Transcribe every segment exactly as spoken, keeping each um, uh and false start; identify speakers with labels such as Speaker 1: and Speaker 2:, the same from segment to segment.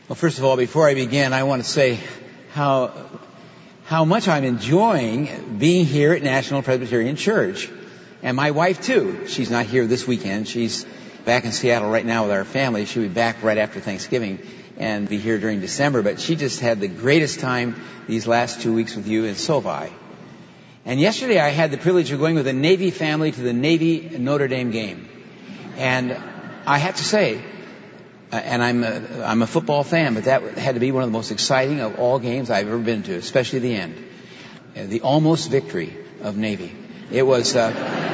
Speaker 1: Well, first of all, before I begin, I want to say how how much I'm enjoying being here at National Presbyterian Church. And my wife, too. She's not here this weekend. She's back in Seattle right now with our family. She'll be back right after Thanksgiving and be here during December. But she just had the greatest time these last two weeks with you, and so have I. And yesterday I had the privilege of going with a Navy family to the Navy Notre Dame game. And I have to say, Uh, and I'm a, I'm a football fan, but that had to be one of the most exciting of all games I've ever been to, especially the end. Uh, the almost victory of Navy. It was, uh,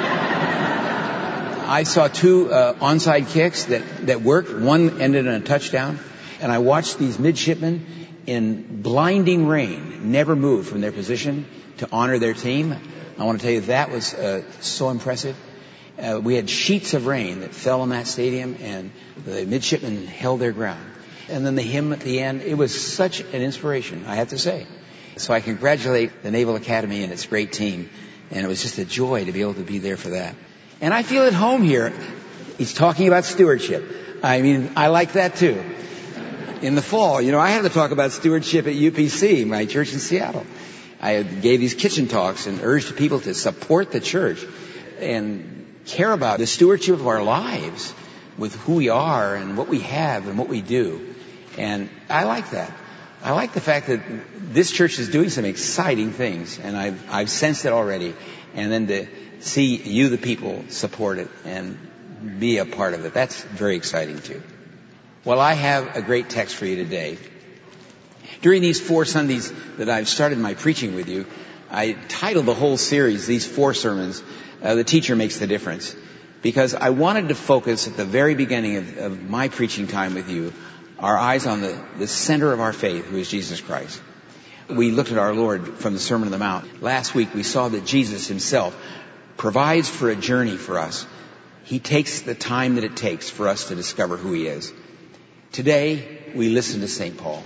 Speaker 1: I saw two uh, onside kicks that, that worked. One ended in a touchdown. And I watched these midshipmen in blinding rain never move from their position to honor their team. I want to tell you that was uh, so impressive. Uh, we had sheets of rain that fell on that stadium, and the midshipmen held their ground. And then the hymn at the end, it was such an inspiration, I have to say. So I congratulate the Naval Academy and its great team, and it was just a joy to be able to be there for that. And I feel at home here. He's talking about stewardship. I mean, I like that too. In the fall, you know, I had to talk about stewardship at U P C, my church in Seattle. I gave these kitchen talks and urged people to support the church and care about the stewardship of our lives with who we are and what we have and what we do. And I like that. I like the fact that this church is doing some exciting things, and I've, I've sensed it already. And then to see you, the people, support it and be a part of it, that's very exciting too. Well, I have a great text for you today. During these four Sundays that I've started my preaching with you, I titled the whole series, these four sermons, Uh, the teacher makes the difference, because I wanted to focus at the very beginning of, of my preaching time with you, our eyes on the, the center of our faith, who is Jesus Christ. We looked at our Lord from the Sermon on the Mount. Last week we saw that Jesus himself provides for a journey for us. He takes the time that it takes for us to discover who he is. Today we listen to Saint Paul.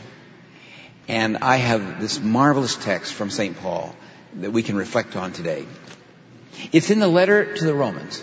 Speaker 1: And I have this marvelous text from Saint Paul that we can reflect on today. It's in the letter to the Romans.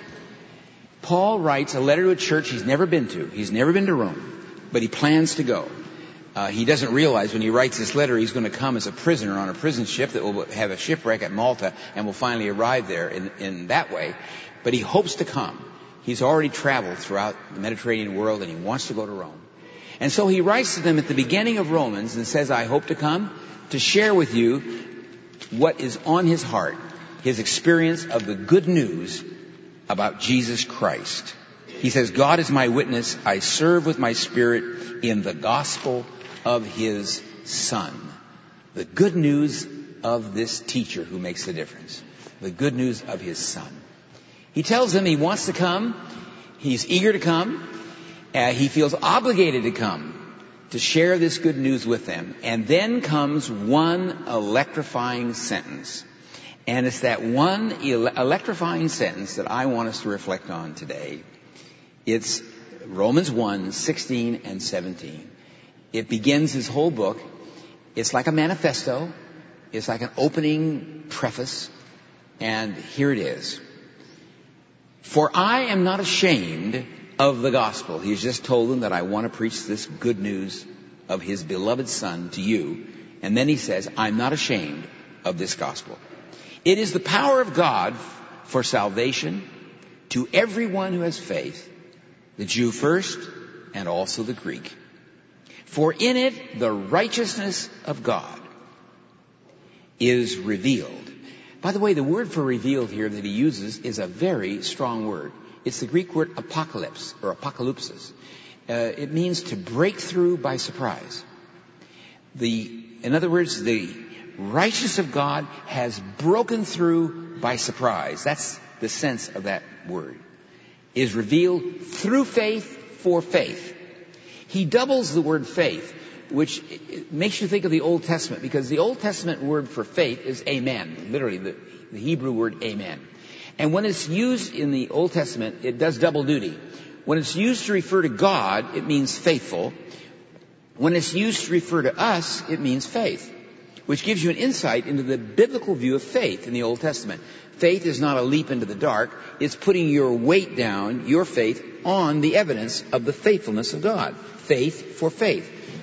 Speaker 1: Paul writes a letter to a church he's never been to. He's never been to Rome, but he plans to go. Uh, he doesn't realize when he writes this letter he's going to come as a prisoner on a prison ship that will have a shipwreck at Malta and will finally arrive there in, in that way. But he hopes to come. He's already traveled throughout the Mediterranean world, and he wants to go to Rome. And so he writes to them at the beginning of Romans and says, I hope to come to share with you what is on his heart, his experience of the good news about Jesus Christ. He says, God is my witness. I serve with my spirit in the gospel of his Son. The good news of this teacher who makes the difference. The good news of his Son. He tells them he wants to come. He's eager to come. Uh, he feels obligated to come to share this good news with them. And then comes one electrifying sentence. And it's that one ele- electrifying sentence that I want us to reflect on today. It's Romans one, sixteen and seventeen. It begins his whole book. It's like a manifesto. It's like an opening preface. And here it is. For I am not ashamed of the gospel. He's just told them that I want to preach this good news of his beloved Son to you. And then he says, I'm not ashamed of this gospel. It is the power of God for salvation to everyone who has faith, the Jew first and also the Greek. For in it the righteousness of God is revealed. By the way, the word for revealed here that he uses is a very strong word. It's the Greek word apocalypse or apocalypsis. Uh, it means to break through by surprise. The, in other words, the righteousness of God has broken through by surprise. That's the sense of that word. Is revealed through faith for faith. He doubles the word faith, which makes you think of the Old Testament, because the Old Testament word for faith is amen, literally the, the Hebrew word amen. And when it's used in the Old Testament, it does double duty. When it's used to refer to God, it means faithful. When it's used to refer to us, it means faith, which gives you an insight into the biblical view of faith in the Old Testament. Faith is not a leap into the dark. It's putting your weight down, your faith, on the evidence of the faithfulness of God. Faith for faith.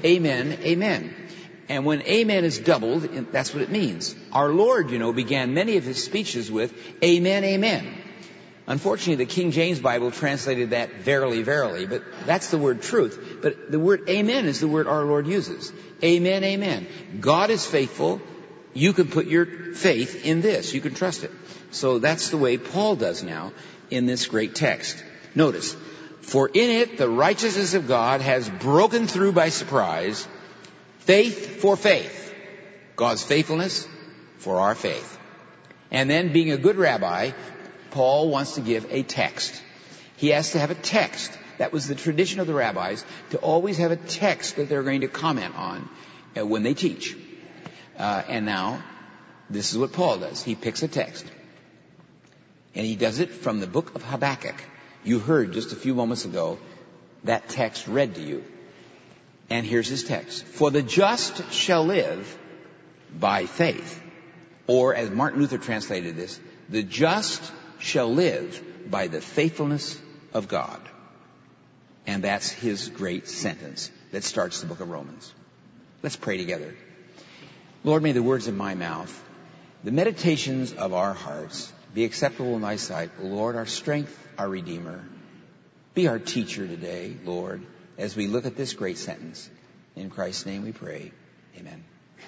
Speaker 1: amen, amen. And when amen is doubled, that's what it means. Our Lord, you know, began many of his speeches with amen, amen. Unfortunately, the King James Bible translated that verily, verily, but that's the word truth. But the word amen is the word our Lord uses. Amen, amen. God is faithful. You can put your faith in this. You can trust it. So that's the way Paul does now in this great text. Notice, for in it the righteousness of God has broken through by surprise, faith for faith, God's faithfulness for our faith. And then, being a good rabbi, Paul wants to give a text. He has to have a text. That was the tradition of the rabbis, to always have a text that they're going to comment on uh, when they teach. Uh, and now, this is what Paul does. He picks a text. And he does it from the book of Habakkuk. You heard just a few moments ago that text read to you. And here's his text. For the just shall live by faith. Or, as Martin Luther translated this, the just shall live by the faithfulness of God. And that's his great sentence that starts the book of Romans. Let's pray together. Lord, may the words of my mouth, the meditations of our hearts, be acceptable in thy sight. Lord, our strength, our Redeemer. Be our teacher today, Lord, as we look at this great sentence. In Christ's name we pray. Amen.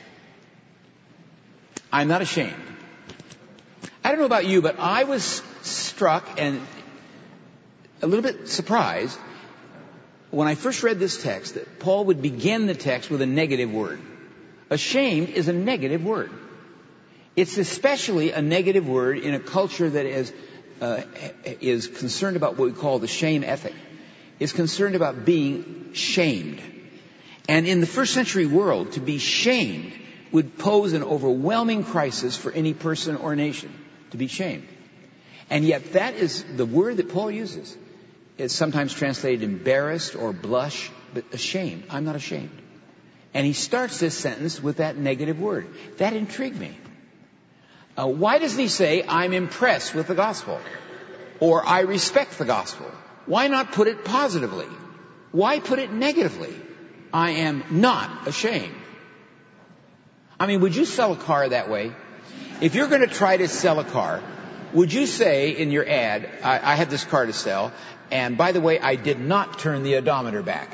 Speaker 1: I'm not ashamed. I don't know about you, but I was struck and a little bit surprised when I first read this text that Paul would begin the text with a negative word. Ashamed is a negative word. It's especially a negative word in a culture that is uh, is concerned about what we call the shame ethic. Is concerned about being shamed. And in the first century world, to be shamed would pose an overwhelming crisis for any person or nation, to be shamed. And yet that is the word that Paul uses. It's sometimes translated embarrassed or blush, but ashamed. I'm not ashamed. And he starts this sentence with that negative word. That intrigued me. Uh, why doesn't he say, I'm impressed with the gospel? Or I respect the gospel? Why not put it positively? Why put it negatively? I am not ashamed. I mean, would you sell a car that way? If you're going to try to sell a car, would you say in your ad, I, I have this car to sell, and by the way, I did not turn the odometer back?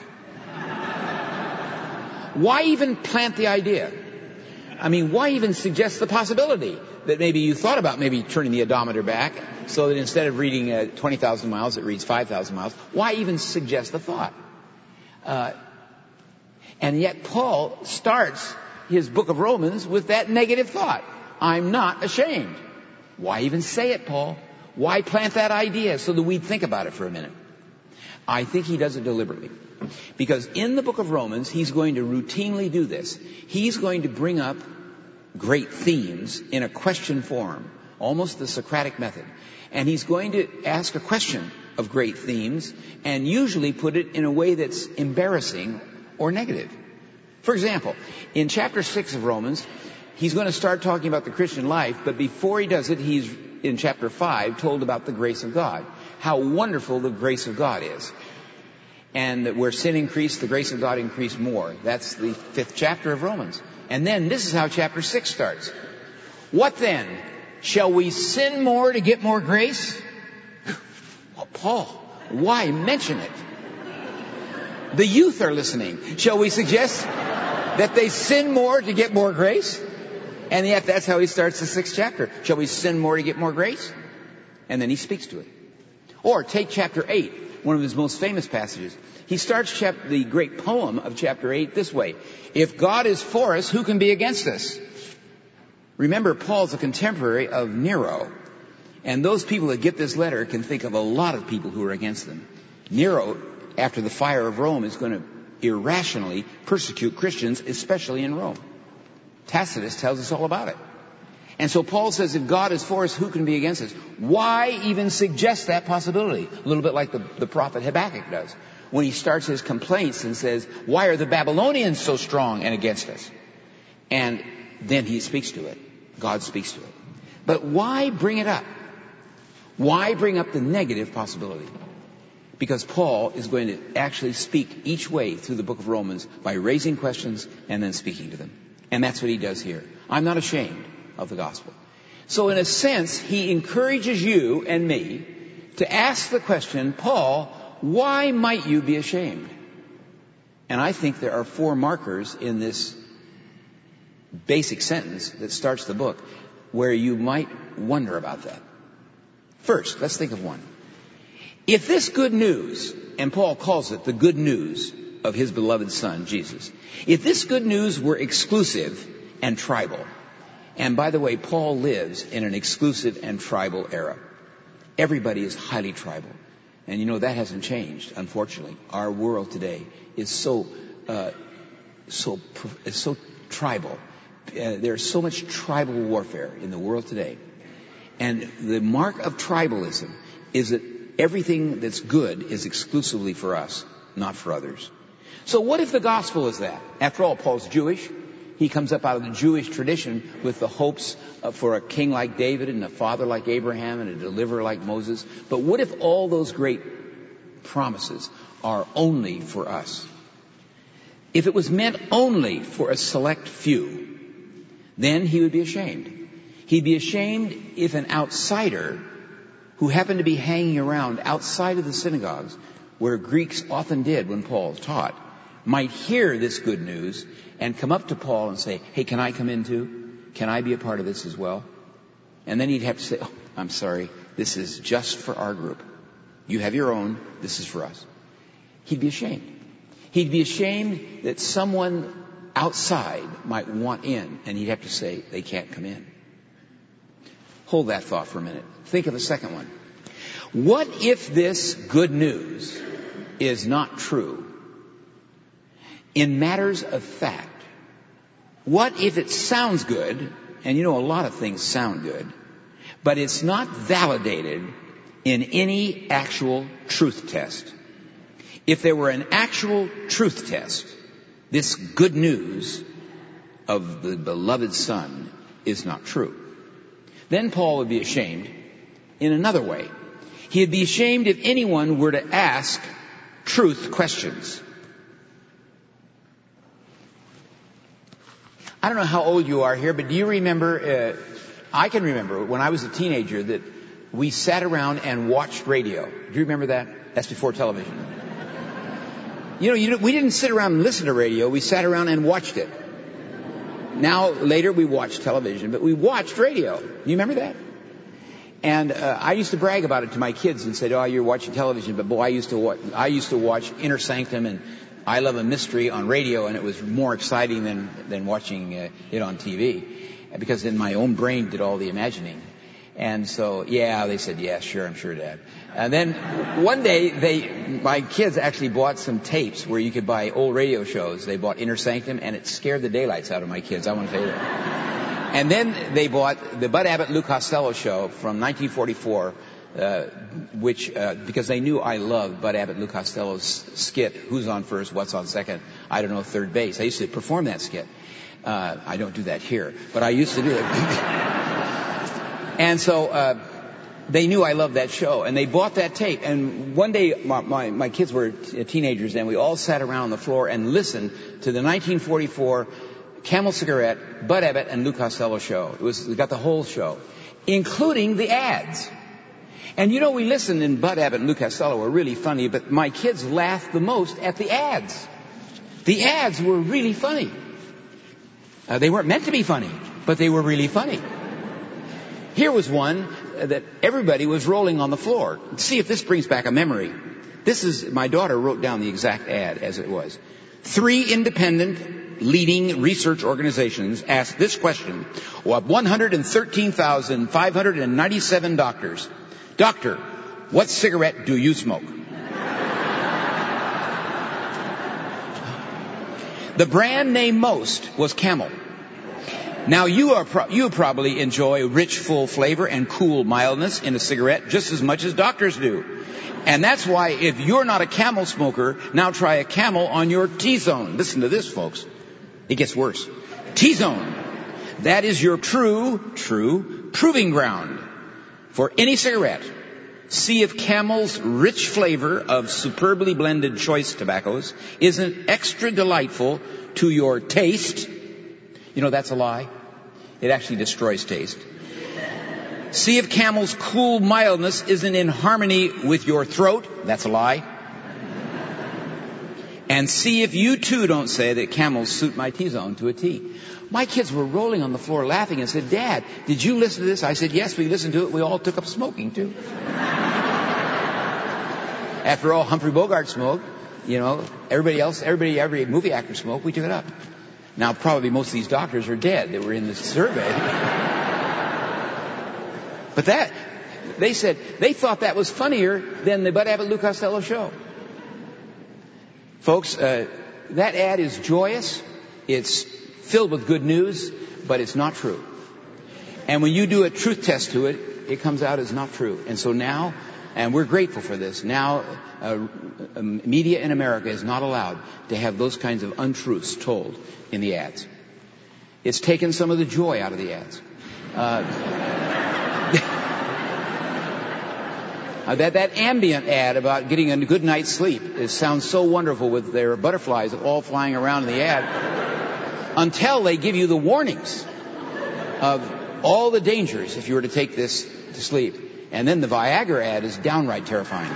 Speaker 1: Why even plant the idea? I mean, why even suggest the possibility that maybe you thought about maybe turning the odometer back so that instead of reading uh, twenty thousand miles, it reads five thousand miles? Why even suggest the thought? Uh, and yet Paul starts his book of Romans with that negative thought. I'm not ashamed. Why even say it, Paul? Why plant that idea so that we'd think about it for a minute? I think he does it deliberately. Because in the book of Romans, he's going to routinely do this. He's going to bring up great themes in a question form, almost the Socratic method. And he's going to ask a question of great themes and usually put it in a way that's embarrassing or negative. For example, in chapter six of Romans, he's going to start talking about the Christian life, but before he does it, he's in chapter five told about the grace of God. How wonderful the grace of God is. And that where sin increased, the grace of God increased more. That's the fifth chapter of Romans. And then this is how chapter six starts. What then? Shall we sin more to get more grace? Well, Paul, why mention it? The youth are listening. Shall we suggest that they sin more to get more grace? And yet that's how he starts the sixth chapter. Shall we sin more to get more grace? And then he speaks to it. Or take chapter eight, one of his most famous passages. He starts chap- the great poem of chapter eight this way. If God is for us, who can be against us? Remember, Paul's a contemporary of Nero. And those people that get this letter can think of a lot of people who are against them. Nero, after the fire of Rome, is going to irrationally persecute Christians, especially in Rome. Tacitus tells us all about it. And so Paul says, if God is for us, who can be against us? Why even suggest that possibility? A little bit like the, the prophet Habakkuk does, when he starts his complaints and says, why are the Babylonians so strong and against us? And then he speaks to it. God speaks to it. But why bring it up? Why bring up the negative possibility? because Paul is going to actually speak each way through the book of Romans by raising questions and then speaking to them. And that's what he does here. I'm not ashamed of the gospel. So in a sense, he encourages you and me to ask the question, Paul, why might you be ashamed? And I think there are four markers in this basic sentence that starts the book where you might wonder about that. First, let's think of one. If this good news, and Paul calls it the good news of his beloved Son, Jesus, if this good news were exclusive and tribal, and by the way, Paul lives in an exclusive and tribal era. Everybody is highly tribal. And you know, that hasn't changed, unfortunately. Our world today is so, uh, so, is so tribal. Uh, there's so much tribal warfare in the world today. And the mark of tribalism is that everything that's good is exclusively for us, not for others. So what if the gospel is that? After all, Paul's Jewish. He comes up out of the Jewish tradition with the hopes for a king like David and a father like Abraham and a deliverer like Moses. But what if all those great promises are only for us? If it was meant only for a select few, then he would be ashamed. He'd be ashamed if an outsider who happened to be hanging around outside of the synagogues, where Greeks often did when Paul taught, might hear this good news and come up to Paul and say, hey, can I come in too? Can I be a part of this as well? And then he'd have to say, oh, I'm sorry, this is just for our group. You have your own, this is for us. He'd be ashamed. He'd be ashamed that someone outside might want in, and he'd have to say, they can't come in. Hold that thought for a minute. Think of a second one. What if this good news is not true? In matters of fact, what if it sounds good, and you know a lot of things sound good, but it's not validated in any actual truth test? If there were an actual truth test, this good news of the beloved Son is not true. Then Paul would be ashamed in another way. He'd be ashamed if anyone were to ask truth questions. I don't know how old you are here, but do you remember, uh, I can remember when I was a teenager that we sat around and watched radio. Do you remember that? That's before television. You know, you, we didn't sit around and listen to radio. We sat around and watched it. Now, later we watch television, but we watched radio. Do you remember that? And uh, I used to brag about it to my kids and say, oh, you're watching television, but boy, I used to watch, I used to watch Inner Sanctum and I Love a Mystery on radio, and it was more exciting than, than watching uh, it on T V, because then my own brain did all the imagining. And so, yeah, they said, yeah, sure, I'm sure, Dad. And then one day, they, my kids actually bought some tapes where you could buy old radio shows. They bought Inner Sanctum, and it scared the daylights out of my kids, I want to tell you that. And then they bought the Bud Abbott Lou Costello show from nineteen forty-four, uh, which, uh, because they knew I loved Bud Abbott Lou Costello's skit, Who's on First, What's on Second, I Don't Know, Third Base. I used to perform that skit. Uh, I don't do that here, but I used to do it. And so, uh, they knew I loved that show, and they bought that tape. And one day, my, my, my kids were t- teenagers, and we all sat around on the floor and listened to the nineteen forty-four Camel Cigarette, Bud Abbott, and Lou Costello show. It was, we got the whole show, including the ads. And you know, we listened, and Bud Abbott and Lou Costello were really funny, but my kids laughed the most at the ads. The ads were really funny. Uh, they weren't meant to be funny, but they were really funny. Here was one that everybody was rolling on the floor. See if this brings back a memory. This is, my daughter wrote down the exact ad as it was. Three independent leading research organizations asked this question of one hundred thirteen thousand five hundred ninety-seven doctors. Doctor, what cigarette do you smoke? The brand named most was Camel. Now, you are pro- you probably enjoy rich, full flavor and cool mildness in a cigarette just as much as doctors do. And that's why if you're not a Camel smoker, now try a Camel on your T-Zone. Listen to this, folks. It gets worse. T-Zone. That is your true, true proving ground for any cigarette. See if Camel's rich flavor of superbly blended choice tobaccos isn't extra delightful to your taste. You know, that's a lie. It actually destroys taste. See if Camel's cool mildness isn't in harmony with your throat. That's a lie. And see if you too don't say that Camels suit my T-zone to a T. My kids were rolling on the floor laughing and said, Dad, did you listen to this? I said, yes, we listened to it. We all took up smoking too. After all, Humphrey Bogart smoked. You know, everybody else, everybody, every movie actor smoked. We took it up. Now, probably most of these doctors are dead that were in this survey. But that, they said, they thought that was funnier than the Bud Abbott Lou Costello show. Folks, uh, that ad is joyous. It's filled with good news, but it's not true. And when you do a truth test to it, it comes out as not true. And so now, and we're grateful for this, now uh, uh, media in America is not allowed to have those kinds of untruths told in the ads. It's taken some of the joy out of the ads. Uh, Uh, that, that ambient ad about getting a good night's sleep it sounds so wonderful with their butterflies all flying around in the ad until they give you the warnings of all the dangers if you were to take this to sleep. And then the Viagra ad is downright terrifying.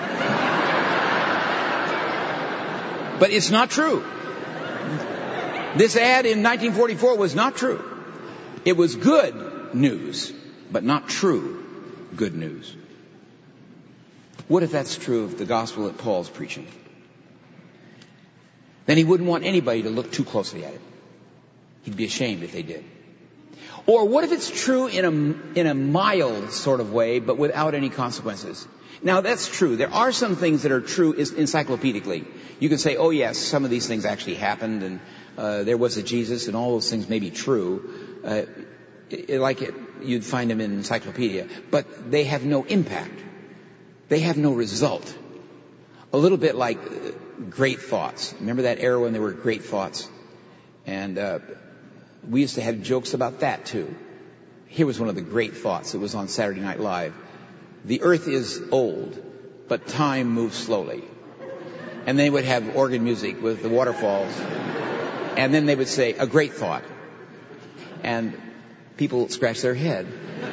Speaker 1: But it's not true. This ad in nineteen forty-four was not true. It was good news, but not true good news. What if that's true of the gospel that Paul's preaching? Then he wouldn't want anybody to look too closely at it. He'd be ashamed if they did. Or what if it's true in a, in a mild sort of way, but without any consequences? Now, that's true. There are some things that are true encyclopedically. You can say, oh, yes, some of these things actually happened, and uh, there was a Jesus, and all those things may be true. Uh, it, like it, you'd find them in an encyclopedia. But they have no impact. They have no result. A little bit like uh, great thoughts. Remember that era when there were great thoughts? And uh, we used to have jokes about that too. Here was one of the great thoughts. It was on Saturday Night Live. The earth is old, but time moves slowly. And they would have organ music with the waterfalls. And then they would say, a great thought. And people scratch their head.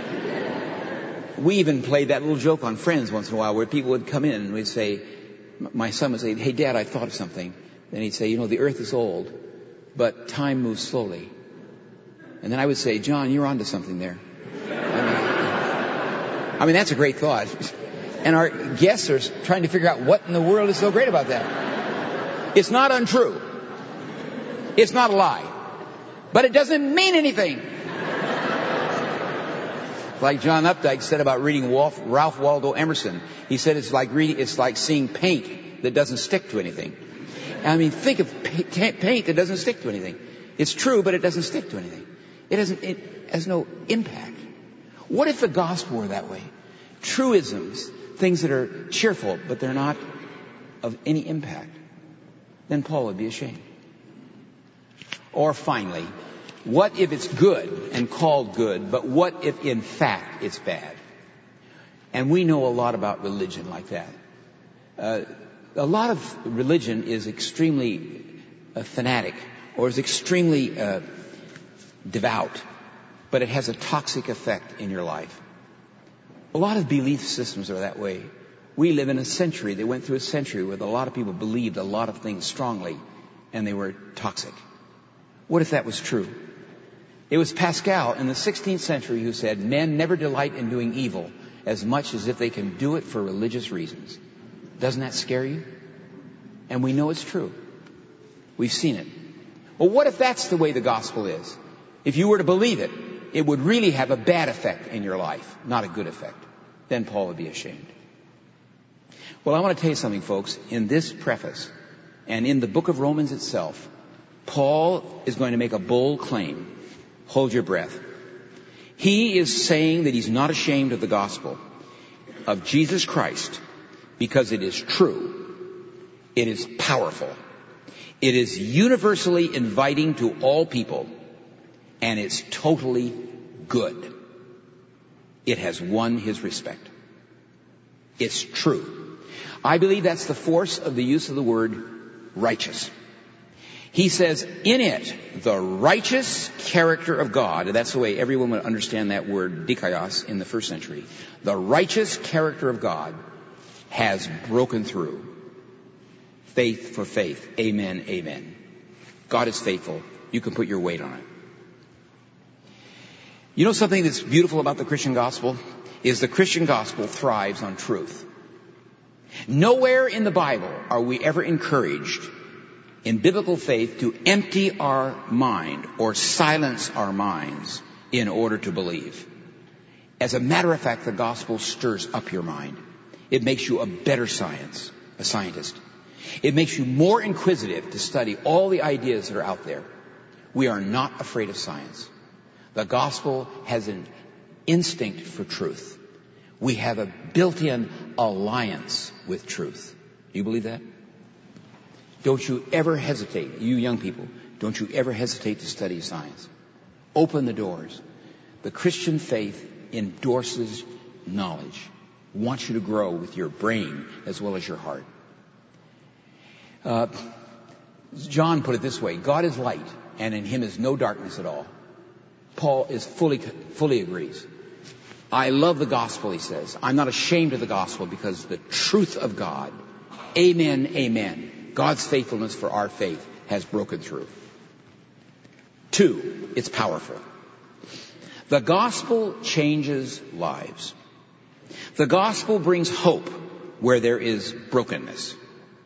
Speaker 1: We even played that little joke on Friends once in a while where people would come in and we'd say, my son would say, hey, Dad, I thought of something. Then he'd say, you know, the earth is old, but time moves slowly. And then I would say, John, you're onto something there. I mean, I mean, that's a great thought. And our guests are trying to figure out what in the world is so great about that. It's not untrue. It's not a lie. But it doesn't mean anything. Like John Updike said about reading Ralph Waldo Emerson. He said it's like reading, it's like seeing paint that doesn't stick to anything. I mean, think of paint that doesn't stick to anything. It's true, but it doesn't stick to anything. It doesn't, it has no impact. What if the gospel were that way? Truisms, things that are cheerful, but they're not of any impact. Then Paul would be ashamed. Or finally, what if it's good and called good, but what if in fact it's bad? And we know a lot about religion like that. Uh, a lot of religion is extremely uh, fanatic or is extremely uh, devout, but it has a toxic effect in your life. A lot of belief systems are that way. We live in a century, they went through a century where a lot of people believed a lot of things strongly and they were toxic. What if that was true? It was Pascal in the sixteenth century who said, men never delight in doing evil as much as if they can do it for religious reasons. Doesn't that scare you? And we know it's true. We've seen it. Well, what if that's the way the gospel is? If you were to believe it, it would really have a bad effect in your life, not a good effect. Then Paul would be ashamed. Well, I want to tell you something, folks. In this preface and in the book of Romans itself, Paul is going to make a bold claim. Hold your breath. He is saying that he's not ashamed of the gospel of Jesus Christ because it is true. It is powerful. It is universally inviting to all people, and it's totally good. It has won his respect. It's true. I believe that's the force of the use of the word righteous. He says, in it, the righteous character of God, and that's the way everyone would understand that word, dikaios, in the first century. The righteous character of God has broken through. Faith for faith. Amen, amen. God is faithful. You can put your weight on it. You know something that's beautiful about the Christian gospel? Is the Christian gospel thrives on truth. Nowhere in the Bible are we ever encouraged in biblical faith to empty our mind or silence our minds in order to believe. As a matter of fact, the gospel stirs up your mind. It makes you a better science, a scientist. It makes you more inquisitive to study all the ideas that are out there. We are not afraid of science. The gospel has an instinct for truth. We have a built-in alliance with truth. Do you believe that? Don't you ever hesitate, you young people, don't you ever hesitate to study science. Open the doors. The Christian faith endorses knowledge, wants you to grow with your brain as well as your heart. Uh, John put it this way, God is light, and in him is no darkness at all. Paul is fully, fully agrees. I love the gospel, he says. I'm not ashamed of the gospel because the truth of God, amen, amen. God's faithfulness for our faith has broken through. Two, it's powerful. The gospel changes lives. The gospel brings hope where there is brokenness.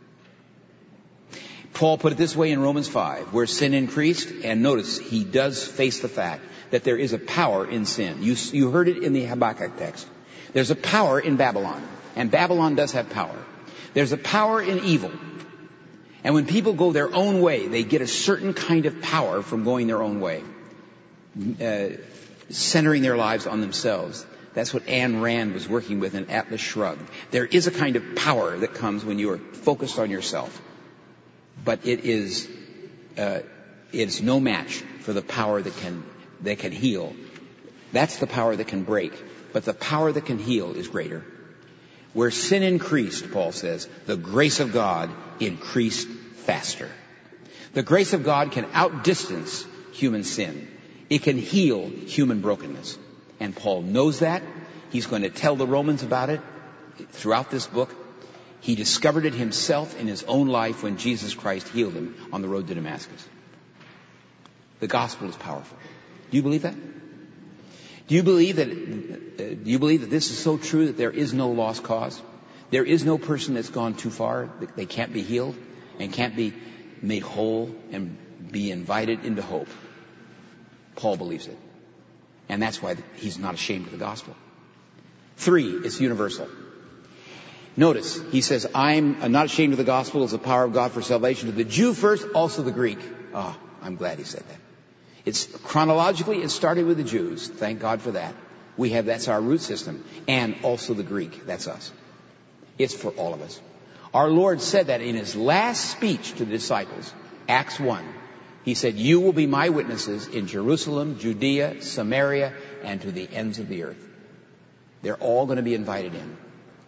Speaker 1: Paul put it this way in Romans five, where sin increased, and notice he does face the fact that there is a power in sin. You, you heard it in the Habakkuk text. There's a power in Babylon, and Babylon does have power. There's a power in evil. And when people go their own way, they get a certain kind of power from going their own way, uh, centering their lives on themselves. That's what Ayn Rand was working with in Atlas Shrugged. There is a kind of power that comes when you are focused on yourself. But it is, uh, it's no match for the power that can, that can heal. That's the power that can break. But the power that can heal is greater. Where sin increased, Paul says, the grace of God increased faster. The grace of God can outdistance human sin. It can heal human brokenness. And Paul knows that. He's going to tell the Romans about it throughout this book. He discovered it himself in his own life when Jesus Christ healed him on the road to Damascus. The gospel is powerful. Do you believe that? Do you believe that, uh, do you believe that this is so true that there is no lost cause? There is no person that's gone too far, that they can't be healed and can't be made whole and be invited into hope. Paul believes it. And that's why he's not ashamed of the gospel. Three, it's universal. Notice, he says, I'm not ashamed of the gospel as the power of God for salvation to the Jew first, also the Greek. Ah, oh, I'm glad he said that. It's chronologically, it started with the Jews. Thank God for that. We have, that's our root system. And also the Greek. That's us. It's for all of us. Our Lord said that in his last speech to the disciples, Acts one. He said, you will be my witnesses in Jerusalem, Judea, Samaria, and to the ends of the earth. They're all going to be invited in.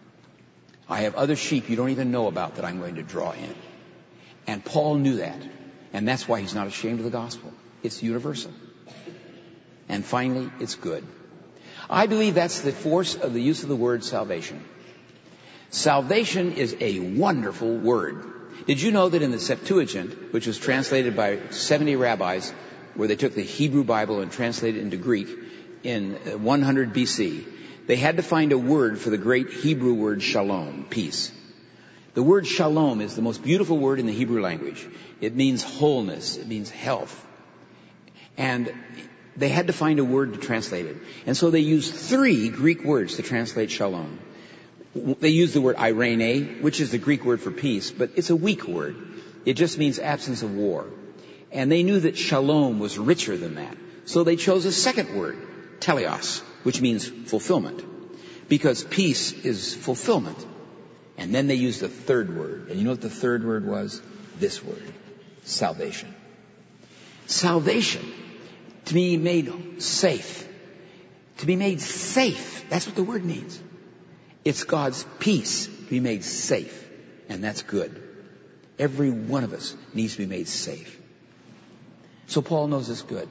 Speaker 1: I have other sheep you don't even know about that I'm going to draw in. And Paul knew that. And that's why he's not ashamed of the gospel. It's universal. And finally, it's good. I believe that's the force of the use of the word salvation. Salvation is a wonderful word. Did you know that in the Septuagint, which was translated by seventy rabbis, where they took the Hebrew Bible and translated it into Greek in one hundred B C, they had to find a word for the great Hebrew word shalom, peace. The word shalom is the most beautiful word in the Hebrew language. It means wholeness. It means health. And they had to find a word to translate it. And so they used three Greek words to translate shalom. They used the word irene, which is the Greek word for peace, but it's a weak word. It just means absence of war. And they knew that shalom was richer than that. So they chose a second word, teleos, which means fulfillment. Because peace is fulfillment. And then they used the third word. And you know what the third word was? This word, salvation. Salvation, to be made safe. To be made safe. That's what the word means. It's God's peace to be made safe, and that's good. Every one of us needs to be made safe. So Paul knows it's good.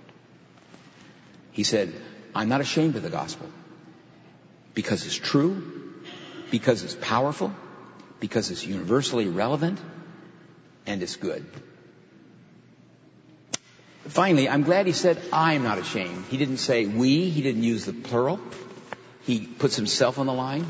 Speaker 1: He said, I'm not ashamed of the gospel because it's true, because it's powerful, because it's universally relevant, and it's good. Finally, I'm glad he said, I'm not ashamed. He didn't say we. He didn't use the plural. He puts himself on the line.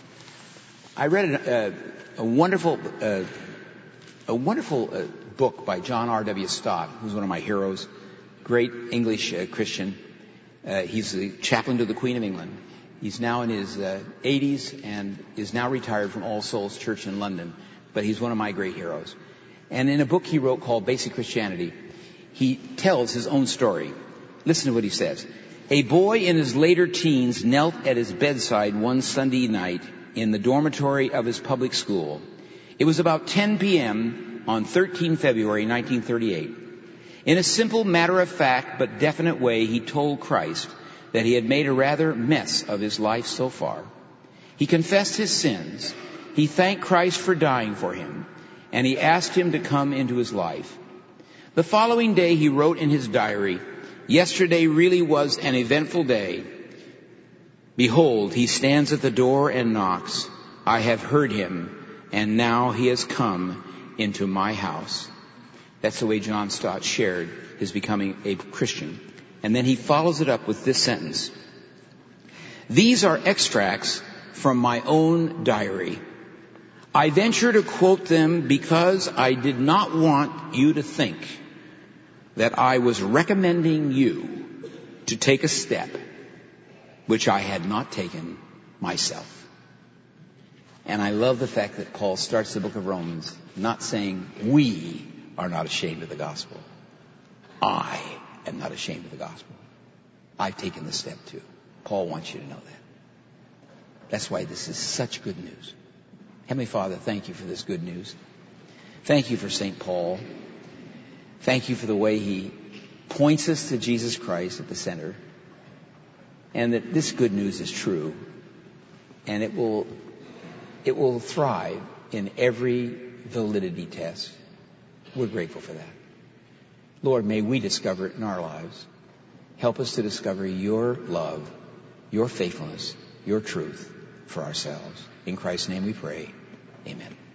Speaker 1: I read a, a, a wonderful, uh, a wonderful uh, book by John R W Stott, who's one of my heroes, great English uh, Christian. Uh, he's the chaplain to the Queen of England. He's now in his uh, eighties and is now retired from All Souls Church in London, but he's one of my great heroes. And in a book he wrote called Basic Christianity, he tells his own story. Listen to what he says. A boy in his later teens knelt at his bedside one Sunday night in the dormitory of his public school. It was about ten p.m. on the thirteenth of February, nineteen thirty-eight. In a simple, matter-of-fact but definite way, he told Christ that he had made a rather mess of his life so far. He confessed his sins. He thanked Christ for dying for him, and he asked him to come into his life. The following day, he wrote in his diary, yesterday really was an eventful day. Behold, he stands at the door and knocks. I have heard him, and now he has come into my house. That's the way John Stott shared his becoming a Christian. And then he follows it up with this sentence. These are extracts from my own diary. I venture to quote them because I did not want you to think that I was recommending you to take a step which I had not taken myself. And I love the fact that Paul starts the book of Romans not saying we are not ashamed of the gospel. I am not ashamed of the gospel. I've taken the step too. Paul wants you to know that. That's why this is such good news. Heavenly Father, thank you for this good news. Thank you for Saint Paul. Thank you for the way he points us to Jesus Christ at the center, and that this good news is true, and it will it will thrive in every validity test. We're grateful for that. Lord, may we discover it in our lives. Help us to discover your love, your faithfulness, your truth for ourselves. In Christ's name we pray. Amen.